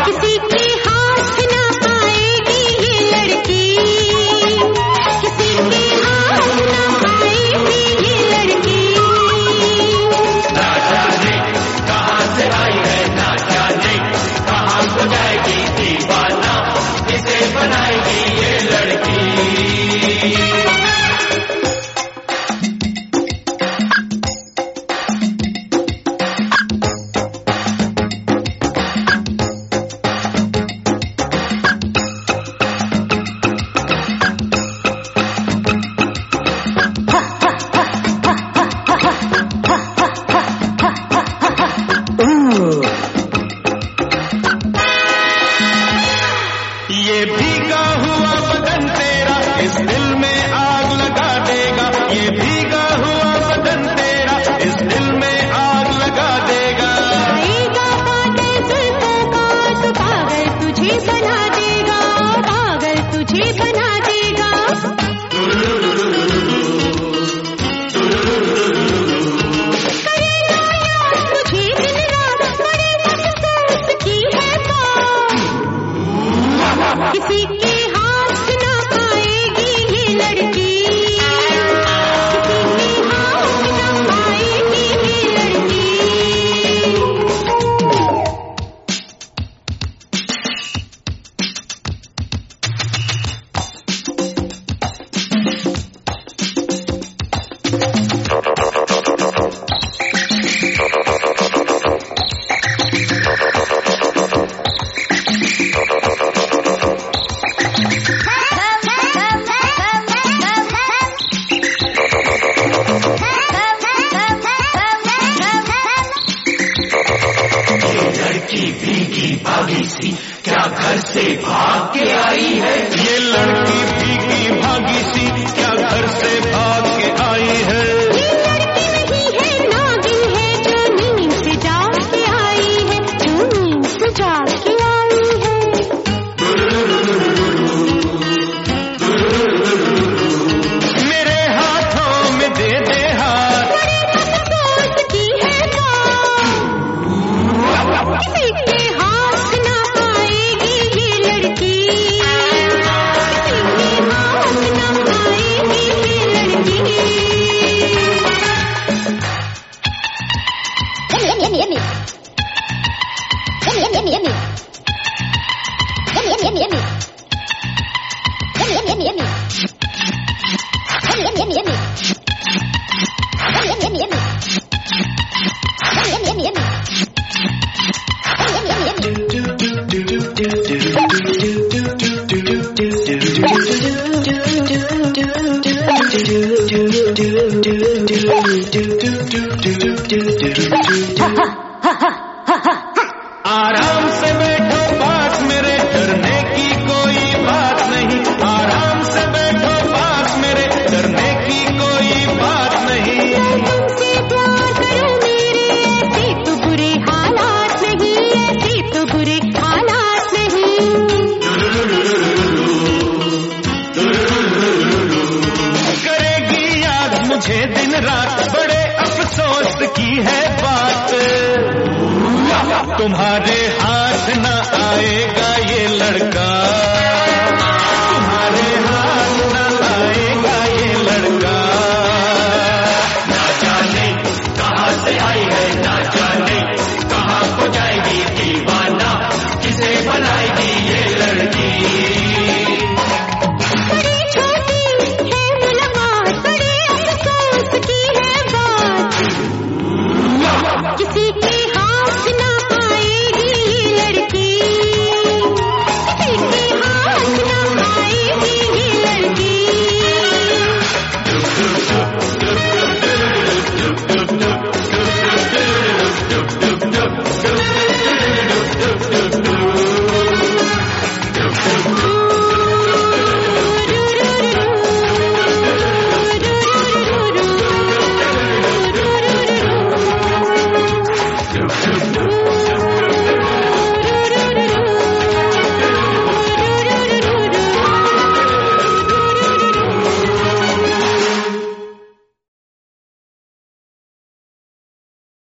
किसी के हाथ ना आएगी ये लड़की, किसी के हाथ ना आएगी ये लड़की। ना जाने कहाँ से आई है, ना जाने कहाँ हो जाएगी दीवाना, इसे बनाएगी ये लड़की। ये भीगा हुआ बदन तेरा इस दिल में आग लगा देगा, ये भीगा हुआ बदन तेरा इस दिल में आग लगा देगा। आएगा पागल जुल्फों का तो पागल तुझे बना देगा, पागल तुझे बना देगा। करेगा याद तुझे दिन रात, बड़े अफसोस की है बात। किसी के हाथ ना आएगी ये लड़की, किसी के हाथ ना आएगी ये लड़की। लड़की भीगी भागी सी क्या घर से भाग के आई है, ये लड़की भीगी भागी सी क्या घर से भाग के आई है। ये लड़की नहीं है नागिन है जो नींद से जाग के आई है, जो नींद से जाग के आई है। मेरे हाथों में दे दे हाथ, बड़े अफसोस की है बात। किसी के हाथ ना आएगी ये लड़की, किसी के हाथ ना आएगी ये लड़की। Yummy, yummy, yummy. Yummy, yummy, yummy. Yummy, yummy, yummy. Yummy, yummy, yummy. Yummy, yummy, yummy. Yummy, yummy, yummy. Yummy, yummy, yummy. आराम से बैठो पास मेरे, डरने की कोई बात नहीं। आराम से बैठो पास मेरे, डरने की कोई बात नहीं। तुमसे प्यार करूं मेरे, ऐसे तो बुरे हालात नहीं, ऐसे तो बुरे हालात नहीं। करेगी याद मुझे दिन रात, बड़े अफसोस की है बात। तुम्हारे हाथ न आएगा ये लड़का,